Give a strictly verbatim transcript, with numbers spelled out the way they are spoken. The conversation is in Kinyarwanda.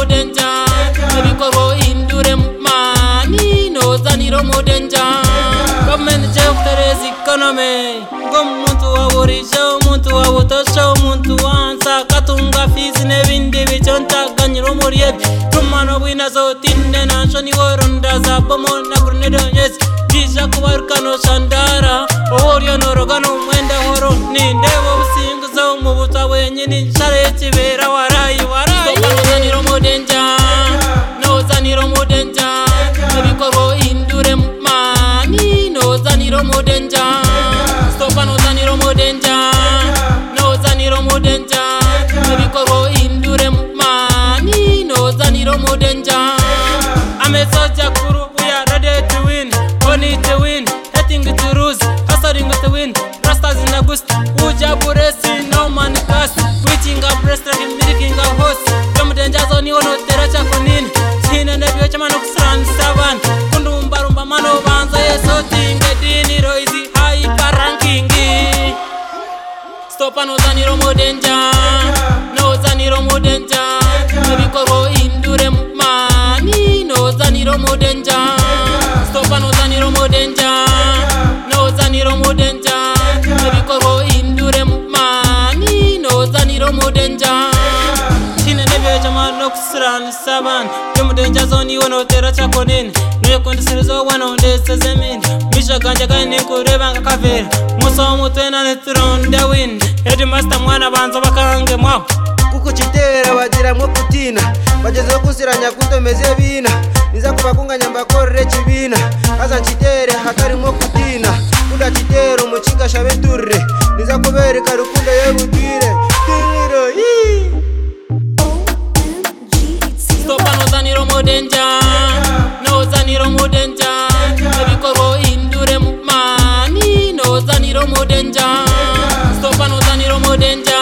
mudenja ibikorwa indure mani nozaniro mudenja government check the economy gomuntu waburisha umuntu wabutosha umuntu wansa katunga fees nebindi bichonta ganyiro muriye tumano bwina zotinde nansho ni goronda za pomo na grenade yes bisha kubarukano shandara ohoryo norogano mwenda horo ni ndebo businguzo mu butawe nyini share kibera warayi warayi nozaniro mudenja nozaniro mudenja ibikorwa indure mani nozaniro mudenja stopa nozaniro mudenja nozaniro mudenja ibikorwa indure mani nozaniro mudenja amesoja kuru we are ready to win only to win heading to lose hustling to win rastas in august uja buresi no man cast witching up restaurant milking a host from danger zone ono teracha kunini sina nebyo chama no kusran savan kundumba rumba mano banza yeso tinga dini roizi hyper ranking stopa nozaniro mudenja nozaniro mudenja ibikorwa indure mani nozaniro mudenja stopa nozaniro mudenja nozaniro mudenja ibikorwa indure mani nozaniro mudenja sina nebyo chama no kusran savan from danger zone ono teracha kunini no kondisirizo wana ndese zemin misha kanja kane kureba ngakavera muso mutena netronda win headmaster mwana banzo bakange mwa kuko chitera bagira mwo kutina bageze kusiranya kutomeze bina niza kubakunganya mbakorere kibina aza chitere hatari mwo kutina kunda chitero muchinga shabeturre niza kubereka rukundo yerudire tiniro yi stopa nozaniro mudenja nozaniro mudenja ibikorwa indure mani nozaniro mudenja stopa nozaniro mudenja